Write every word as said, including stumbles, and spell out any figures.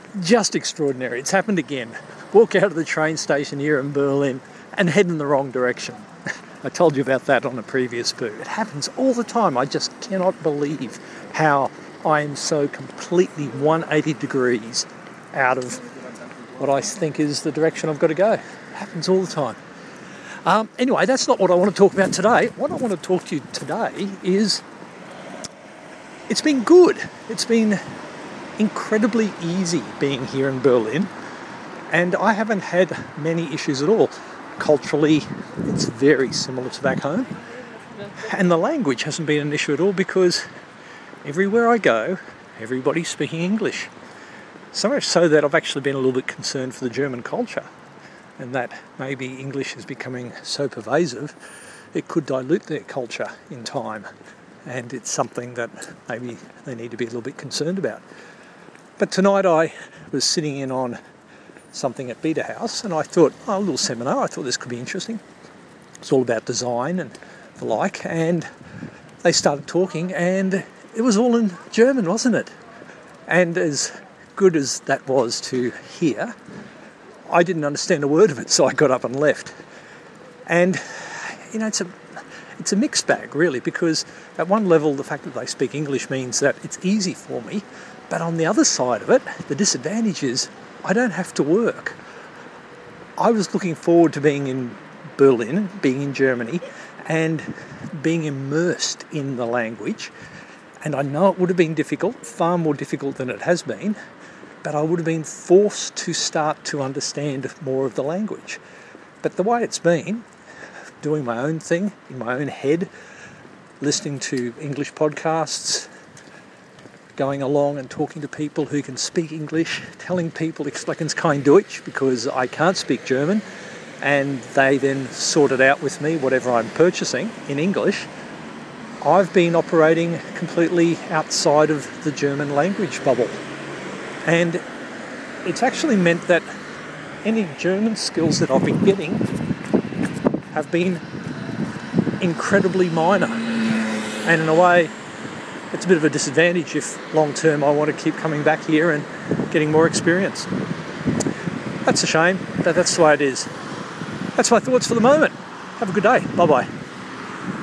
Just extraordinary. It's happened again. Walk out of the train station here in Berlin and head in the wrong direction. I told you about that on a previous boo. It happens all the time. I just cannot believe how I am so completely one hundred eighty degrees out of what I think is the direction I've got to go. It happens all the time. Um, anyway, that's not what I want to talk about today. What I want to talk to you today is it's been good. It's been incredibly easy being here in Berlin, and I haven't had many issues at all. Culturally, it's very similar to back home, and the language hasn't been an issue at all because everywhere I go, everybody's speaking English. So much so that I've actually been a little bit concerned for the German culture, and that maybe English is becoming so pervasive it could dilute their culture in time, and it's something that maybe they need to be a little bit concerned about. But tonight I was sitting in on something at Beta House, and I thought, oh, a little seminar, I thought this could be interesting. It's all about design and the like, and they started talking, and it was all in German, wasn't it? And as good as that was to hear, I didn't understand a word of it, so I got up and left. And, you know, it's a it's a mixed bag, really, because at one level, the fact that they speak English means that it's easy for me, but on the other side of it, the disadvantage is I don't have to work. I was looking forward to being in Berlin, being in Germany, and being immersed in the language. And I know it would have been difficult, far more difficult than it has been, but I would have been forced to start to understand more of the language. But the way it's been, doing my own thing in my own head, listening to English podcasts, going along and talking to people who can speak English, telling people ich spreche kein Deutsch because I can't speak German, and they then sort it out with me, whatever I'm purchasing in English. I've been operating completely outside of the German language bubble. And it's actually meant that any German skills that I've been getting have been incredibly minor. And in a way, it's a bit of a disadvantage if long term I want to keep coming back here and getting more experience. That's a shame, but that's the way it is. That's my thoughts for the moment. Have a good day. Bye-bye.